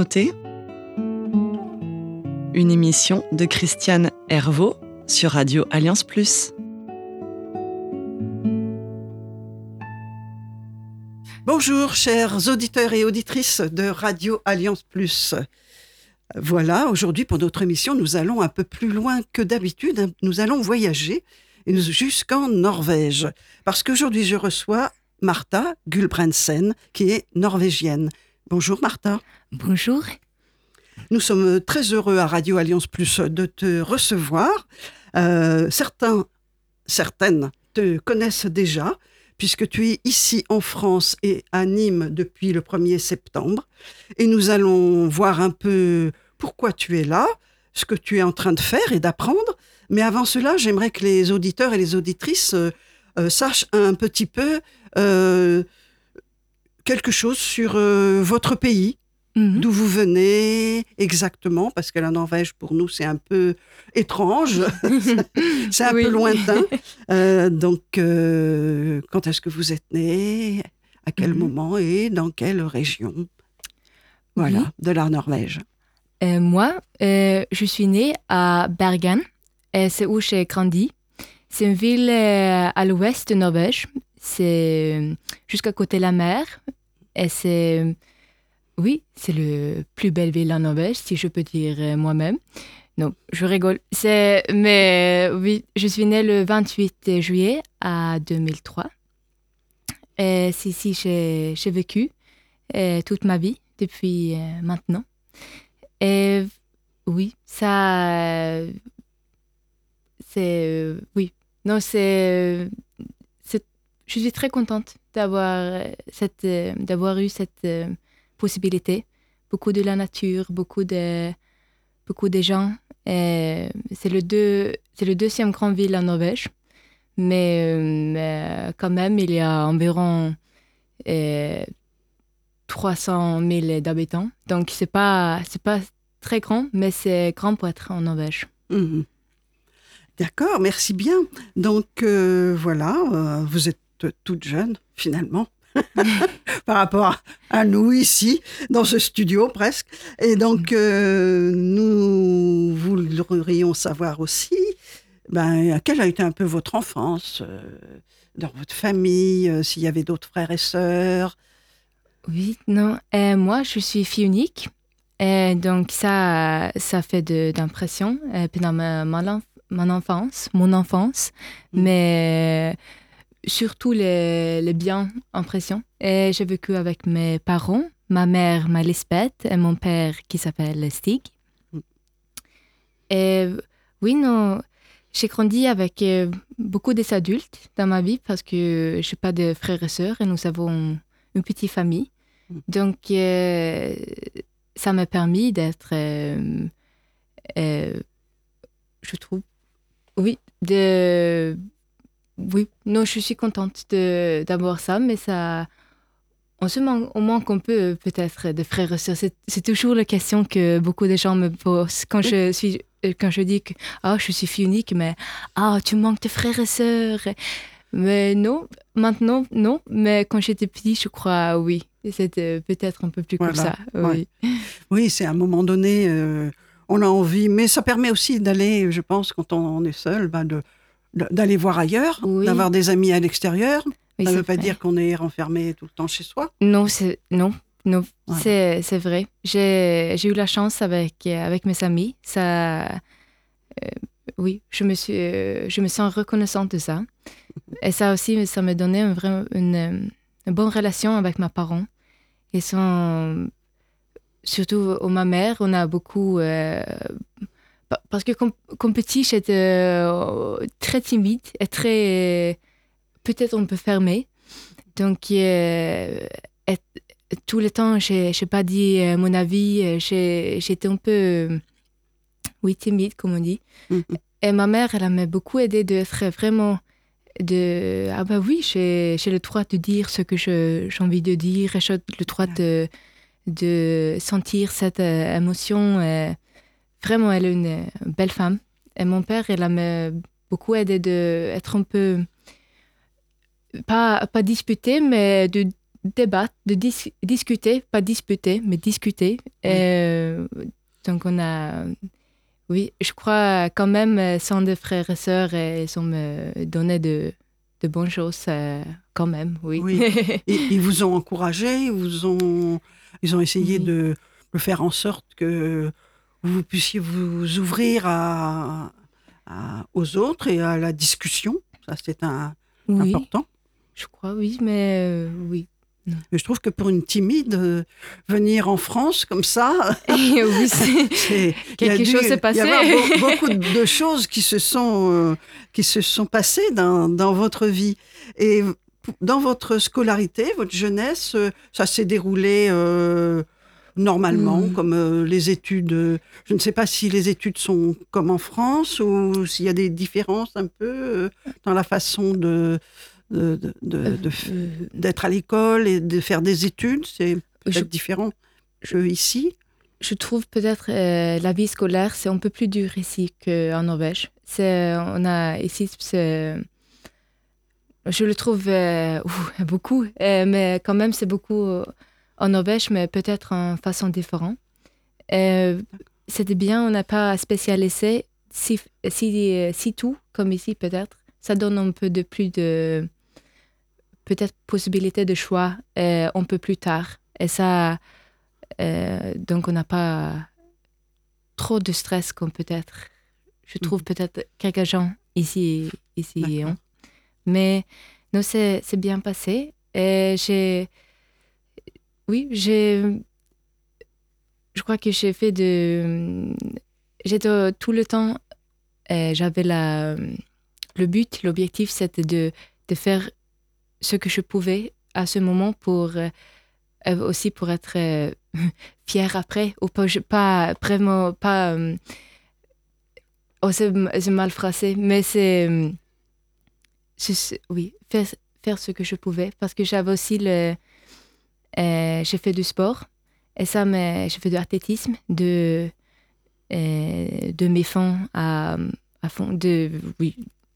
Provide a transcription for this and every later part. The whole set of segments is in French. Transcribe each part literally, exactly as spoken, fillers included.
santé, une émission de Christiane Hervaux sur Radio Alliance Plus. Bonjour chers auditeurs et auditrices de Radio Alliance Plus. Voilà, aujourd'hui pour notre émission, nous allons un peu plus loin que d'habitude. Nous allons voyager jusqu'en Norvège. Parce qu'aujourd'hui, je reçois Martha Gulbrandsen, qui est norvégienne. Bonjour Martha. Bonjour. Nous sommes très heureux à Radio Alliance Plus de te recevoir. Euh, certains, certaines te connaissent déjà, puisque tu es ici en France et à Nîmes depuis le premier septembre. Et nous allons voir un peu pourquoi tu es là, ce que tu es en train de faire et d'apprendre. Mais avant cela, j'aimerais que les auditeurs et les auditrices euh, euh, sachent un petit peu euh, quelque chose sur euh, votre pays, mmh. d'où vous venez exactement, parce que la Norvège, pour nous, c'est un peu étrange, c'est un oui. peu lointain. Euh, donc, euh, quand est-ce que vous êtes né, à quel mmh. moment et dans quelle région voilà, oui. de la Norvège. Euh, moi, euh, je suis née à Bergen. Et c'est où j'ai grandi. C'est une ville euh, à l'ouest de Norvège. C'est jusqu'à côté de la mer. Et c'est, oui, c'est la plus belle ville en Norvège, si je peux dire euh, moi-même. Non, je rigole. C'est, mais oui, je suis née le vingt-huit juillet à deux mille trois. Et c'est ici que j'ai, j'ai vécu euh, toute ma vie depuis euh, maintenant. Et oui, ça... Euh, C'est, euh, oui, non, c'est, c'est, je suis très contente d'avoir, cette, euh, d'avoir eu cette euh, possibilité. Beaucoup de la nature, beaucoup de, beaucoup de gens. Et c'est, le deux, c'est le deuxième grande ville en Norvège. Mais, euh, mais quand même, il y a environ euh, trois cent mille d'habitants. Donc, c'est pas, c'est pas très grand, mais c'est grand pour être en Norvège. Mmh. D'accord, merci bien. Donc euh, voilà, euh, vous êtes toute jeune finalement, par rapport à nous ici, dans ce studio presque. Et donc euh, nous voudrions savoir aussi, ben, quelle a été un peu votre enfance, euh, dans votre famille, euh, s'il y avait d'autres frères et sœurs. Oui, non, euh, moi je suis fille unique, et donc ça, ça fait de, d'impression euh, pendant ma, ma mon enfance, mon enfance, mmh. mais surtout les, les bien impressions. Et j'ai vécu avec mes parents, ma mère, ma Lisbeth, et mon père qui s'appelle Stig. Mmh. Et oui, non, j'ai grandi avec beaucoup des adultes dans ma vie parce que je n'ai pas de frères et sœurs et nous avons une petite famille. Mmh. Donc, euh, ça m'a permis d'être, euh, euh, je trouve, Oui, de... oui, non, je suis contente de, d'avoir ça, mais ça, on se manque, on manque un peu peut-être de frères et sœurs. C'est, c'est toujours la question que beaucoup de gens me posent quand je suis, quand je dis que ah, je suis fille unique, mais ah, tu manques de frères et sœurs. Mais non, maintenant non, mais quand j'étais petite, je crois oui, c'était peut-être un peu plus voilà. comme ça. Oui, ouais. oui, c'est à un moment donné. Euh... On a envie, mais ça permet aussi d'aller, je pense, quand on est seul, ben de, de, d'aller voir ailleurs, oui. d'avoir des amis à l'extérieur. Oui, ça ne veut pas vrai. dire qu'on est renfermé tout le temps chez soi. Non, c'est, non, non voilà. c'est, c'est vrai. J'ai, j'ai eu la chance avec, avec mes amis. Ça, euh, oui, je me, suis, euh, je me sens reconnaissante de ça. Et ça aussi, ça me donnait une, vraie, une, une bonne relation avec mes parents. Ils sont... Surtout ma mère, on a beaucoup... Euh, parce que comme, comme petit, j'étais euh, très timide et très... Peut-être un peu fermée. Donc, euh, et, tout le temps, je n'ai pas dit euh, mon avis. J'ai, j'étais un peu... Euh, oui, timide, comme on dit. Mm-hmm. Et ma mère, elle m'a beaucoup aidée d'être vraiment... De, ah bah oui, j'ai, j'ai le droit de dire ce que je, j'ai envie de dire. Et j'ai le droit de... de sentir cette euh, émotion. Euh, vraiment, elle est une euh, belle femme. Et mon père, il m'a beaucoup aidé d'être un peu, pas, pas disputé, mais de, débattre, de dis- discuter, pas disputer, mais discuter. Oui. Euh, donc on a, oui, je crois quand même, sans des frères et sœurs, ils ont me donné de, de bonnes choses euh, quand même, oui. Oui. Et ils vous ont encouragé, ils vous ont, ils ont essayé oui. de, de faire en sorte que vous puissiez vous ouvrir à, à, aux autres et à la discussion. Ça, c'est un, oui. important. Je crois, oui, mais euh, oui. Non. Mais je trouve que pour une timide, euh, venir en France comme ça, oui, c'est, c'est, quelque chose s'est passé. Il y a be- beaucoup de choses qui se sont, euh, qui se sont passées dans, dans votre vie. Et dans votre scolarité, votre jeunesse, euh, ça s'est déroulé euh, normalement, mmh. comme euh, les études. Euh, je ne sais pas si les études sont comme en France ou s'il y a des différences un peu euh, dans la façon de... De, de, de, de, d'être à l'école et de faire des études, c'est peut-être je, différent que ici. Je trouve peut-être euh, la vie scolaire, c'est un peu plus dur ici qu'en Norvège. C'est, on a ici, c'est, je le trouve euh, ouh, beaucoup, euh, mais quand même c'est beaucoup en Norvège, mais peut-être en façon différente. Euh, c'était bien, on n'a pas à spécialiser si, si, si tout, comme ici peut-être. Ça donne un peu de plus de... peut-être possibilité de choix euh, un peu plus tard. Et ça, euh, donc on n'a pas trop de stress comme peut-être, je trouve mmh. peut-être quelques gens ici, ici ont. Mais non, c'est, c'est bien passé. Et j'ai, oui, j'ai, je crois que j'ai fait de, j'étais tout le temps, euh, j'avais la, le but, l'objectif, c'était de, de faire ce que je pouvais à ce moment pour euh, aussi pour être euh, fière après ou pas, pas vraiment pas euh, oh, c'est, c'est mal phrasé mais c'est, c'est oui faire, faire ce que je pouvais parce que j'avais aussi le euh, j'ai fait du sport et ça mais j'ai fait de l'athlétisme de euh, de mes fonds à, à fond de oui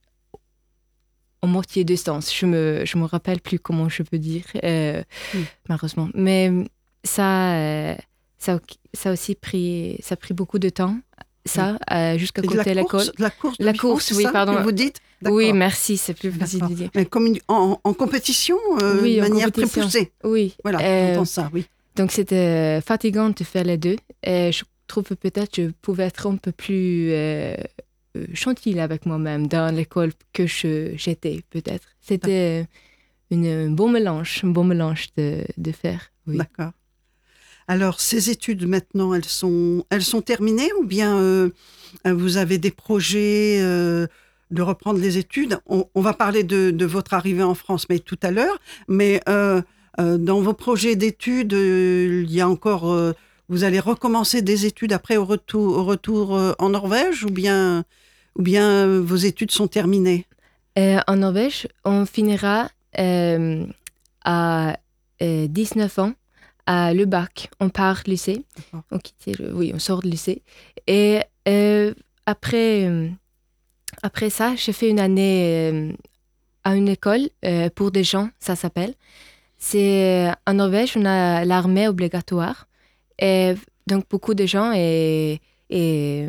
en moitié distance. Je me, je me rappelle plus comment je peux dire, euh, mm. malheureusement. Mais ça, euh, ça, ça aussi pris, ça a pris beaucoup de temps. Ça, mm. euh, jusqu'à c'est côté de l'école. La course, de la course, oui, ça, pardon. Que vous dites. D'accord. Oui, merci, c'est plus facile de dire. Mais comme une, en, en compétition, euh, oui, de en manière compétition. très poussée. Oui. Voilà, euh, on entend ça, oui. Donc c'était fatigant de faire les deux. Et je trouve que peut-être je pouvais être un peu plus euh, gentille avec moi-même dans l'école que je, j'étais, peut-être. C'était une, un bon mélange, un bon mélange de, de faire. Oui. D'accord. Alors, ces études, maintenant, elles sont, elles sont terminées ou bien euh, vous avez des projets euh, de reprendre les études? on, on va parler de, de votre arrivée en France, mais tout à l'heure. Mais euh, euh, dans vos projets d'études, euh, il y a encore... Euh, vous allez recommencer des études après au retour, au retour euh, en Norvège ou bien, ou bien euh, vos études sont terminées? euh, En Norvège, on finira euh, à euh, dix-neuf ans. À le bac, on part lycée, on quitte le, oui, on sort de lycée. Et euh, après, euh, après ça, j'ai fait une année euh, à une école euh, pour des gens, ça s'appelle. C'est en Norvège, on a l'armée obligatoire. Et donc beaucoup de gens et, et,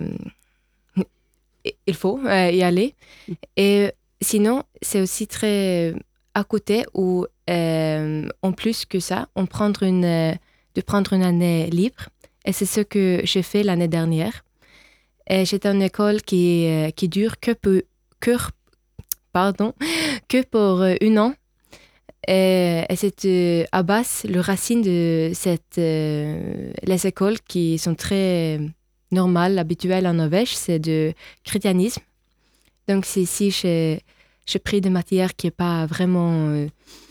et il faut euh, y aller. Et sinon, c'est aussi très à côté où Euh, en plus que ça, on prend une, euh, de prendre une année libre. Et c'est ce que j'ai fait l'année dernière. Et j'étais en école qui, euh, qui dure que, peu, que, pardon, que pour euh, un an. Et, et c'est euh, à base, le racine de cette, euh, les écoles qui sont très normales, habituelles en Norvège, c'est de christianisme. Donc c'est ici, j'ai, j'ai pris des matières qui n'est pas vraiment... Euh,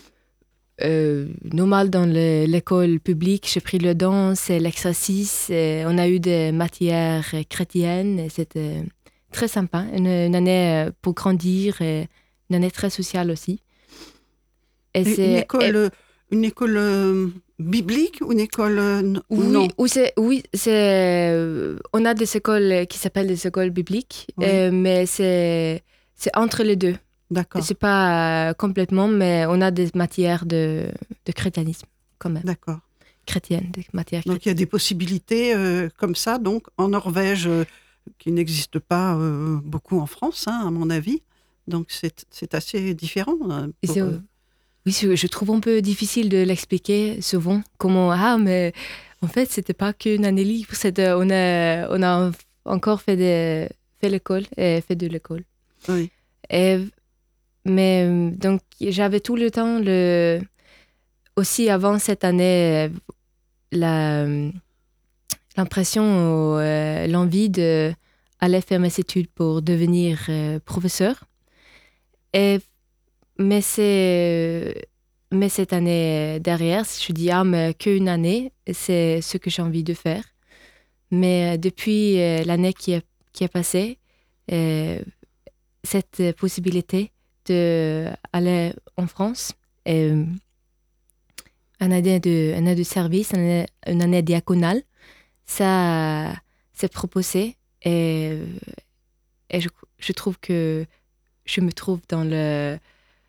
Euh, normal dans le, l'école publique, j'ai pris le danse et l'exercice. Et on a eu des matières chrétiennes et c'était très sympa. Une, une année pour grandir et une année très sociale aussi. Et, et c'est, une école, et, une école euh, biblique ou une école euh, oui, non ou c'est, oui, c'est, on a des écoles qui s'appellent des écoles bibliques, oui. euh, mais c'est, c'est entre les deux. D'accord. C'est pas euh, complètement, mais on a des matières de, de chrétianisme quand même. D'accord. Chrétienne, des matières Donc il y a des possibilités euh, comme ça, donc en Norvège, euh, qui n'existent pas euh, beaucoup en France, hein, à mon avis. Donc c'est, c'est assez différent. euh, Et pour, c'est- euh, Oui, je je trouve un peu difficile de l'expliquer souvent. Comment, ah, mais en fait, c'était pas qu'une année libre. C'était, on a, on a encore fait, des, fait l'école et fait de l'école. oui, Et, mais euh, donc, j'avais tout le temps, le, aussi avant cette année, euh, la, euh, l'impression, euh, l'envie d'aller faire mes études pour devenir euh, professeur. Et, mais c'est. Mais cette année derrière, je dis, ah, mais qu'une année, c'est ce que j'ai envie de faire. Mais depuis euh, l'année qui est, qui est passée, euh, cette possibilité d'aller en France, euh, une année de, une année de service, une année, une année diaconale, ça s'est proposé et, et je, je trouve que je me trouve dans le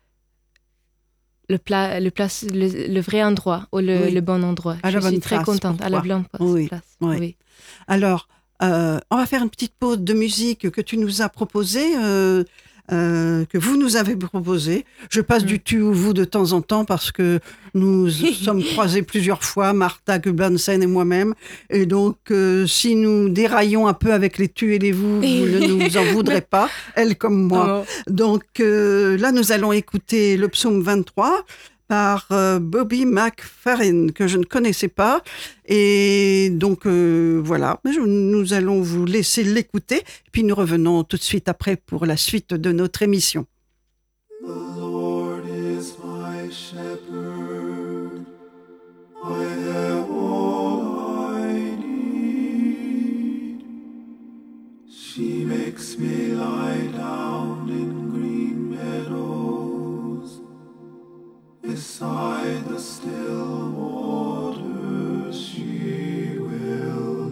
le, pla, le, place, le, le vrai endroit ou le, oui. le bon endroit. À je la suis bonne très place contente, pour à la toi. bonne Oui, place. oui. Oui. Alors, euh, on va faire une petite pause de musique que tu nous as proposée, euh, euh, que vous nous avez proposée. Je passe Mm. du tu au vous de temps en temps parce que nous sommes croisés plusieurs fois, Martha Gulbrandsen et moi-même. Et donc, euh, si nous déraillons un peu avec les tu et les vous, vous ne nous en voudrez pas, elle comme moi. Oh. Donc euh, là, nous allons écouter le psaume vingt-trois par euh, Bobby McFerrin, que je ne connaissais pas. Et donc, euh, voilà, je, nous allons vous laisser l'écouter. Puis nous revenons tout de suite après pour la suite de notre émission. The Lord is my shepherd, I have all I need. She makes me lie down in green meadows, beside the still waters she will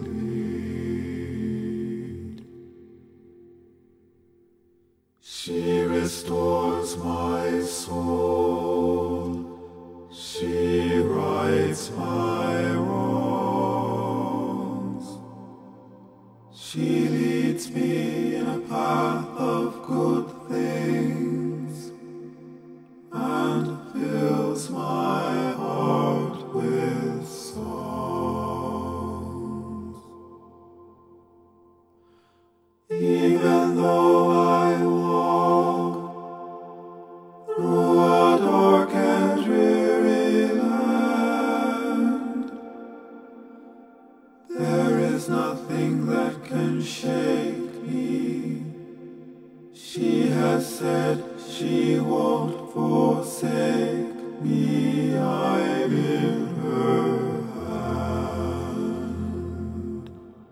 lead. She restores my soul, she rights my wrongs. She leads me in a path of good things and fills my heart with songs. Even though I walk through a dark and dreary land, there is nothing that can shake me. She has said she won't forsake me, I'm in her hand.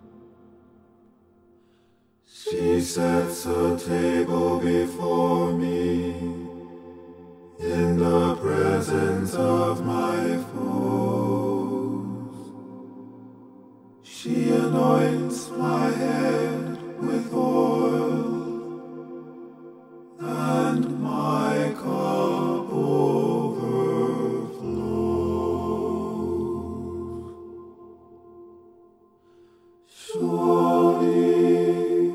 She sets a table before me in the presence of my foes. She anoints my head with oil, and my cup overflows. Surely,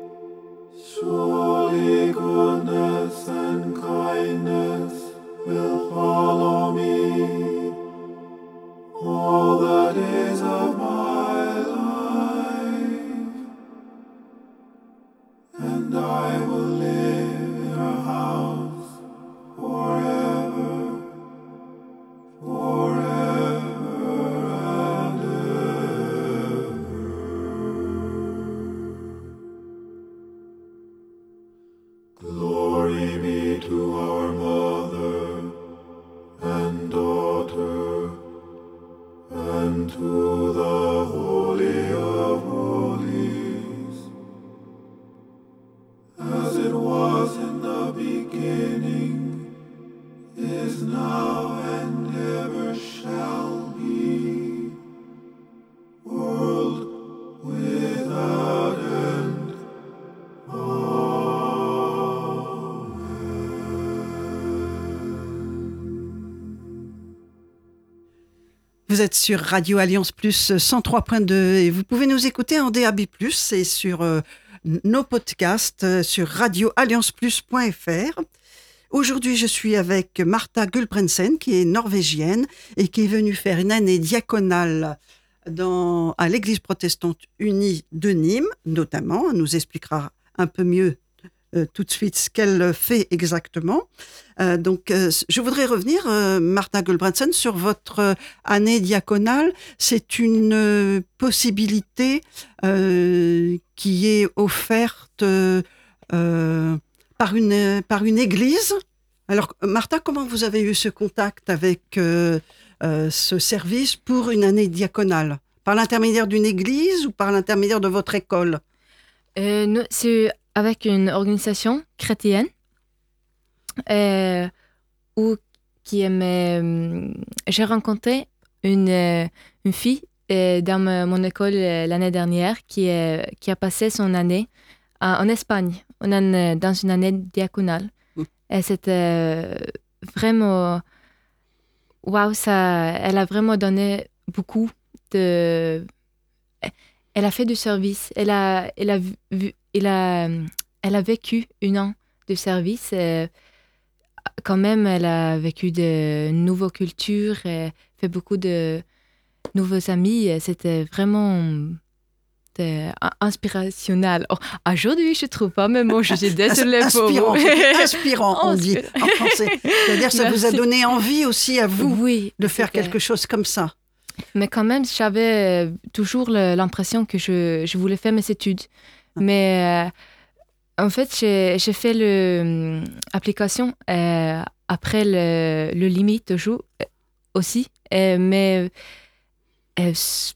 surely goodness and kindness will follow me all the days of my life, and I will live in her house forever, forever and ever. Glory be to our Mother and Daughter and to the Holy of Holies, as it was in the beginning, is now, and ever shall be, world without end. Amen. Vous êtes sur Radio Alliance Plus cent trois point deux et vous pouvez nous écouter en D A B plus, et sur euh, nos podcasts euh, sur radio alliance plus point f r. Aujourd'hui, je suis avec Martha Gulbrandsen, qui est norvégienne et qui est venue faire une année diaconale dans, à l'Église protestante unie de Nîmes, notamment. Elle nous expliquera un peu mieux euh, tout de suite ce qu'elle fait exactement. Euh, donc, euh, je voudrais revenir, euh, Martha Gulbrandsen, sur votre euh, année diaconale. C'est une euh, possibilité euh, qui est offerte euh, euh, par, une, par une église. Alors, Martha, comment vous avez eu ce contact avec euh, euh, ce service pour une année diaconale? Par l'intermédiaire d'une église ou par l'intermédiaire de votre école? Euh, nous, c'est avec une organisation chrétienne euh, où qui aimait, j'ai rencontré une, une fille euh, dans ma, mon école euh, l'année dernière qui, euh, qui a passé son année en, en Espagne, on a, dans une année diaconale. Mmh. Et c'était euh, vraiment... Waouh, ça, elle a vraiment donné beaucoup de... Elle a fait du service. Elle a, elle a, vu, elle a, elle a vécu un an de service. Et quand même, elle a vécu de nouvelles cultures, et fait beaucoup de nouveaux amis. Et c'était vraiment inspirationnel. Oh, aujourd'hui, je ne trouve pas mes mots. Je suis désolée pour inspirant, vous. Inspirant, on dit en français. C'est-à-dire que ça Merci. vous a donné envie aussi à vous Oui, de faire c'était... quelque chose comme ça. Mais quand même, j'avais toujours le, l'impression que je, je voulais faire mes études. Mais euh, en fait, j'ai, j'ai fait l'application euh, après le, le limite de jour aussi. Euh, mais euh,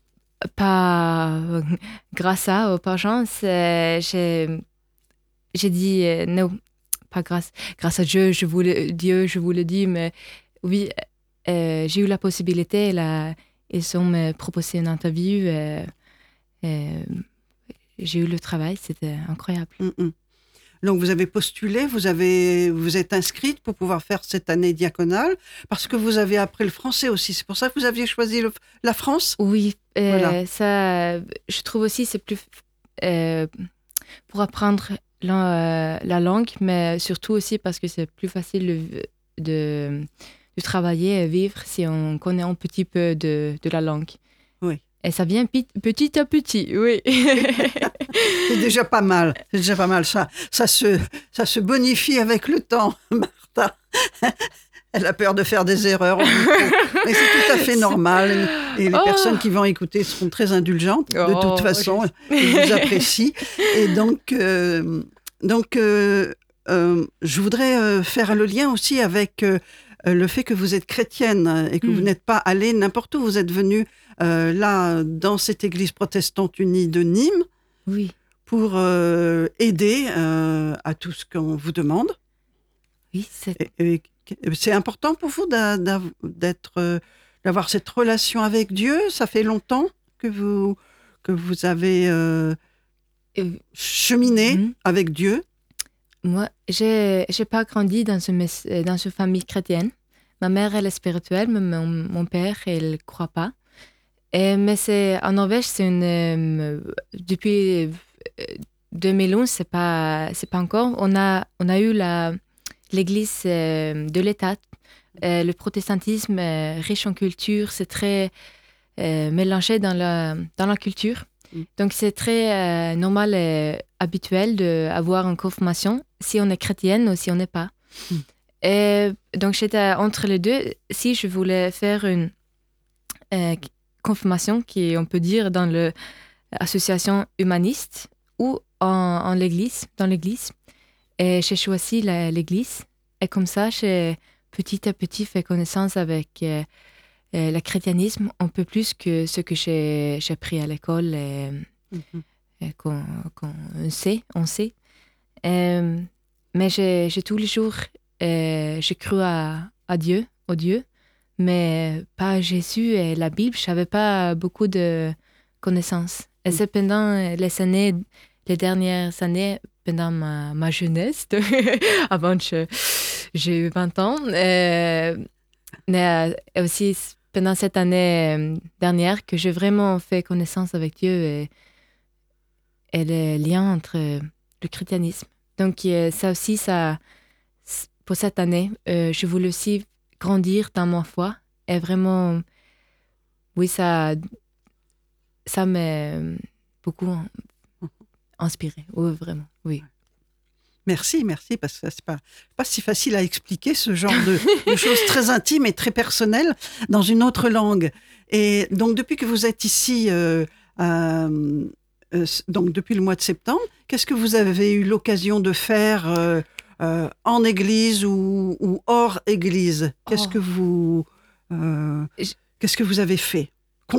pas grâce à, ou par chance, euh, j'ai, j'ai dit euh, non, pas grâce. Grâce à Dieu, je vous le, Dieu, je vous le dis, mais oui, euh, j'ai eu la possibilité, la ils ont me proposé une interview. Et, et j'ai eu le travail, c'était incroyable. Mm-mm. Donc, vous avez postulé, vous avez, vous êtes inscrite pour pouvoir faire cette année diaconale, parce que vous avez appris le français aussi. C'est pour ça que vous aviez choisi le, la France? Oui, euh, voilà. Ça, je trouve aussi c'est plus euh, pour apprendre la, la langue, mais surtout aussi parce que c'est plus facile de, de de travailler et vivre si on connaît un petit peu de, de la langue. Oui. Et ça vient p- petit à petit, oui. C'est déjà pas mal. C'est déjà pas mal. Ça, ça, se, ça se bonifie avec le temps, Martha. Elle a peur de faire des erreurs. Mais c'est tout à fait normal. Et les oh. personnes qui vont écouter seront très indulgentes, de oh, toute façon. Je... Ils vous apprécient. Et donc, euh, donc euh, euh, je voudrais euh, faire le lien aussi avec... Euh, le fait que vous êtes chrétienne et que mmh. vous n'êtes pas allée n'importe où, vous êtes venue euh, là, dans cette église protestante unie de Nîmes, oui. pour euh, aider euh, à tout ce qu'on vous demande. Oui, c'est... Et, et, c'est important pour vous d'a, d'a, d'être, euh, d'avoir cette relation avec Dieu. Ça fait longtemps que vous, que vous avez euh, euh, cheminé mmh. avec Dieu. Moi, j'ai j'ai pas grandi dans une, dans une famille chrétienne. Ma mère, elle est spirituelle, mais mon, mon père, il ne croit pas. Et, mais c'est, en Norvège, c'est une, euh, depuis deux mille onze, c'est pas, c'est pas encore. On a, on a eu la, l'église euh, de l'État. Euh, le protestantisme euh, riche en culture, c'est très euh, mélangé dans la, dans la culture. Donc, c'est très euh, normal et habituel d'avoir une confirmation si on est chrétienne ou si on n'est pas. Mm. Et donc, j'étais entre les deux. Si je voulais faire une euh, confirmation, qui on peut dire dans l'association humaniste ou en, en l'église, dans l'église, et j'ai choisi la, l'église. Et comme ça, j'ai petit à petit fait connaissance avec... Euh, Euh, le christianisme un peu plus que ce que j'ai, j'ai appris à l'école et, mm-hmm. et qu'on, qu'on sait, on sait. Euh, mais j'ai, j'ai tous les jours, euh, j'ai cru à, à Dieu, au Dieu, mais pas à Jésus et la Bible. Je n'avais pas beaucoup de connaissances. Et c'est pendant les années, les dernières années, pendant ma, ma jeunesse, avant que je, j'ai eu vingt ans, euh, mais aussi pendant cette année euh, dernière que j'ai vraiment fait connaissance avec Dieu et, et le lien entre le christianisme. Donc, euh, ça aussi, ça, pour cette année, euh, je voulais aussi grandir dans ma foi et vraiment, oui, ça, ça m'a beaucoup inspiré, oui, vraiment, oui. Merci, merci, parce que c'est pas, pas si facile à expliquer ce genre de, de choses très intimes et très personnelles dans une autre langue. Et donc, depuis que vous êtes ici, euh, euh, euh, donc depuis le mois de septembre, qu'est-ce que vous avez eu l'occasion de faire euh, euh, en église ou, ou hors église ? Qu'est-ce Oh. que vous, euh, Je- qu'est-ce que vous avez fait concrètement ?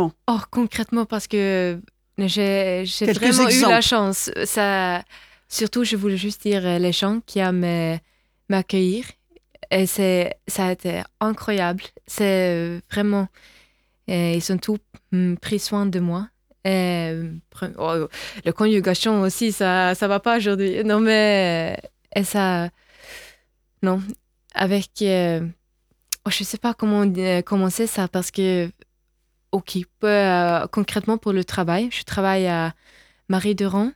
Oh, concrètement, parce que j'ai, j'ai Quelques vraiment eu la exemples. chance. Ça, surtout, je voulais juste dire euh, les gens qui aiment m'accueillir. Et c'est, ça a été incroyable. C'est euh, vraiment... euh, ils ont tous mm, pris soin de moi. Et, euh, pre- oh, la conjugation aussi, ça ça va pas aujourd'hui. Non, mais... euh, Et ça... Non. Avec... euh, oh, je sais pas comment euh, commencer ça, parce que... OK. Euh, concrètement, pour le travail, je travaille à Marie-Durand,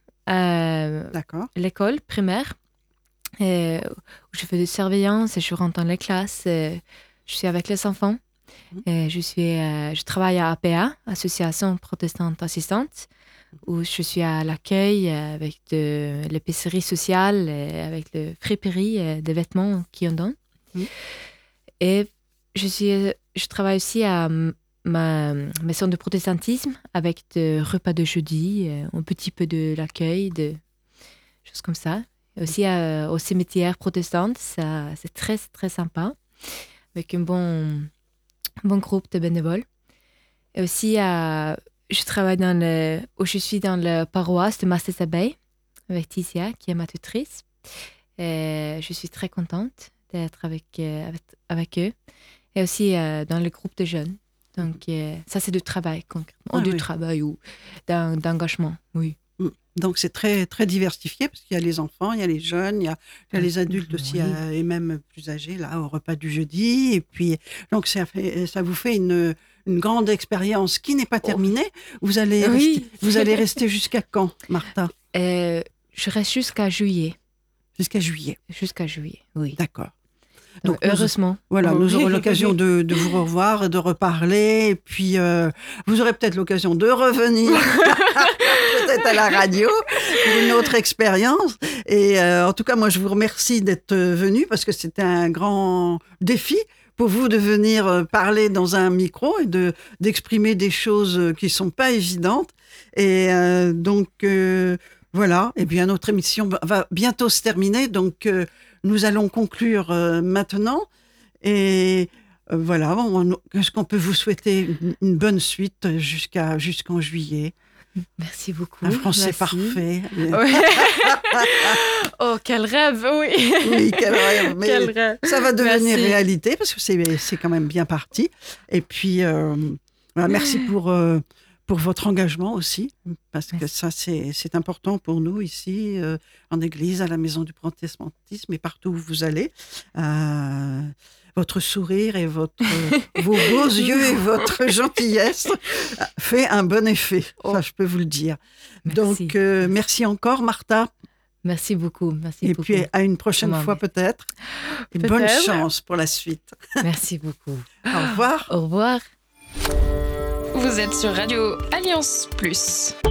à D'accord. l'école primaire, euh, où je fais de surveillance et je rentre dans les classes. Et je suis avec les enfants. Et je, suis, euh, je travaille à A P A, Association Protestante Assistante, où je suis à l'accueil euh, avec de l'épicerie sociale, et avec le friperie, euh, des vêtements qui en donnent. Mm. Et je, suis, je travaille aussi à ma maison de protestantisme avec des repas de jeudi, euh, un petit peu de l'accueil, de choses comme ça. Et aussi euh, au cimetière protestant, ça, c'est très, très sympa, avec un bon, bon groupe de bénévoles. Et aussi, euh, je travaille dans le, où je suis dans la paroisse de Masters Bay avec Ticia, qui est ma tutrice. Et je suis très contente d'être avec, euh, avec, avec eux. Et aussi euh, dans le groupe de jeunes. Donc, euh, ça, c'est du travail, concrètement. Ah, du oui. travail ou d'un, d'engagement, oui. Mm. Donc c'est très très diversifié parce qu'il y a les enfants, il y a les jeunes, il y a, il y a les adultes aussi Oui. euh, et même plus âgés là au repas du jeudi. Et puis donc ça fait ça vous fait une une grande expérience qui n'est pas terminée. Vous allez Oui. rester, vous allez rester jusqu'à quand, Martha ? Euh, je reste jusqu'à juillet. Jusqu'à juillet. Jusqu'à juillet, oui. D'accord. Donc, Donc, nous- heureusement. Voilà, nous aurons Oui. l'occasion de, de vous revoir et de reparler. Et puis, euh, vous aurez peut-être l'occasion de revenir, peut-être à la radio, pour une autre expérience. Et euh, en tout cas, moi, je vous remercie d'être venu parce que c'était un grand défi pour vous de venir euh, parler dans un micro et de, d'exprimer des choses qui ne sont pas évidentes. Et euh, donc, euh, voilà. Et bien, notre émission va- va bientôt se terminer. Donc, euh, nous allons conclure euh, maintenant. Et euh, voilà, on- qu'est-ce qu'on peut vous souhaiter une, une bonne suite jusqu'à, jusqu'en juillet. Merci beaucoup. Un français Merci. parfait. Ouais. Oh, quel rêve, oui. Oui, quel rêve. Mais Quel rêve. ça va devenir Merci. réalité parce que c'est, c'est quand même bien parti. Et puis, euh, voilà, merci pour, euh, pour votre engagement aussi, parce que Merci. ça, c'est, c'est important pour nous ici, euh, en Église, à la Maison du Protestantisme et partout où vous allez. Euh, votre sourire et votre, vos beaux yeux et votre gentillesse fait un bon effet, Oh. ça je peux vous le dire. Merci. Donc, euh, merci encore, Martha. Merci beaucoup. Merci Et beaucoup. puis à une prochaine Maman. fois peut-être. Et Peut-être. bonne chance pour la suite. Merci beaucoup. Au revoir. Au revoir. Vous êtes sur Radio Alliance Plus.